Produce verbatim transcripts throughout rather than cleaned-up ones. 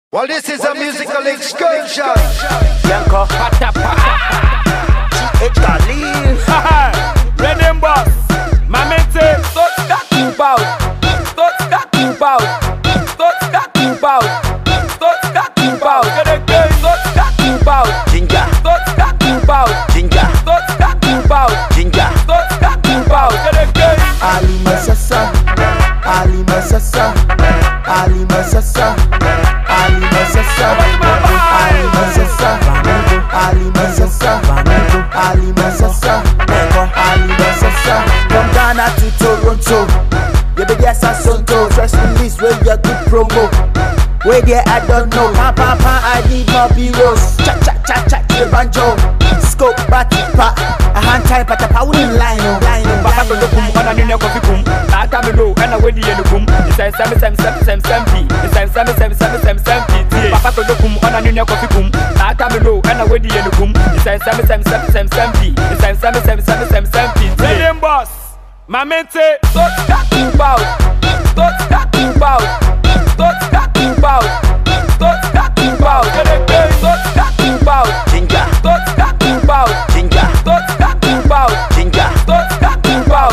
Well, this is a musical excursion. Yanko, patapa, G H Khalil, Renem boss, Mamente, tot got to bow, tot got to bow, tot got to bow, tot got to bow, tot got to bow, Ginger, tot got to bow, Ginger, tot got to bow, Ginger, tot got to bow. Ali Masasa, Ali Masasa, Ali Masasa, Ali Masasa, Ali Masasa, Ali Masasa, Ali Masasa, Ali Masasa. From Ghana to Toronto, you be there Sasonto. Press release where you good promo. Where there I don't know. Pa pa pa, I need more B-rolls. Cha cha cha cha, the banjo. Scope, batty pa. A hand type at the power line, line, Papa go kum, ona ni ne kofi kum. Ata me lo, ena we di enu kum. Isem sem sem sem sem sem pi. Isem sem sem sem sem sem pi. Papa go kum, ona ni ne kofi kum. Ata me lo, ena we di enu kum. Isem sem sem sem sem sem pi. Isem sem sem sem sem sem pi. Renem boss, Mamente, tot got to bow, tot got to bow, tot got to bow, tot got to bow, tot got to bow, Ginger, tot got to bow, Ginger, tot got to bow, Ginger, tot got to bow.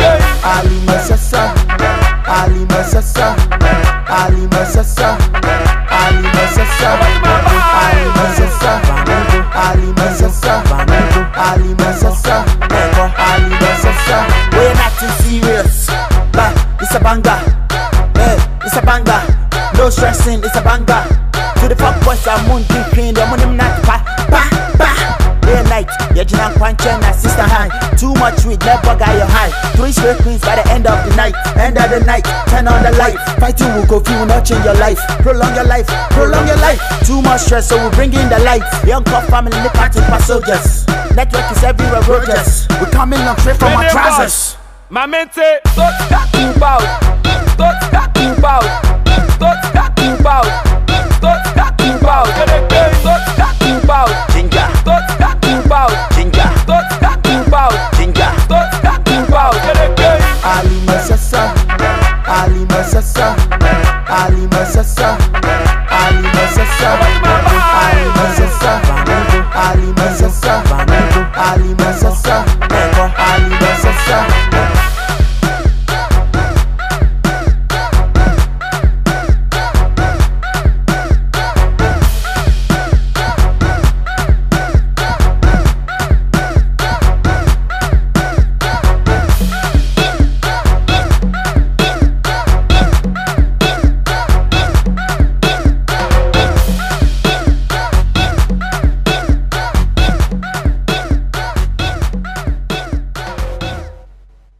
Ali Masasa, Ali Masasa, Ali Masasa, Ali Masasa, Ali Masasa, Ali Masasa, Ali Masasa, Ali Masasa. We're not too serious, but it's a banger. Hey, it's a banger. No stressing, it's a banger. To the pop boys, I'm on deep in the money, not pa pa pa. Day and night, yeah, Jinan Kwanchen, sister high. Too much weed, never got your high. Three straight queens by the end of the night. End of the night, turn on the light. Fighting will go, will not change your life. Prolong your life, prolong your life. Too much stress, so we bring in the light. Young cop family, the party for soldiers. Network is everywhere, Rogers. We coming on straight from our trousers. Mamente, tot got to bow, tot got to bow, tot got to bow, tot got to bow, tot got to bow, Ginger, tot got to bow, Ginger, tot got to bow, Ginger, tot got to bow. Ali Masasa, Ali Masasa, Ali Masasa, Ali Masasa, Ali Masasa, Ali Masasa, Ali Masasa, Ali Masasa.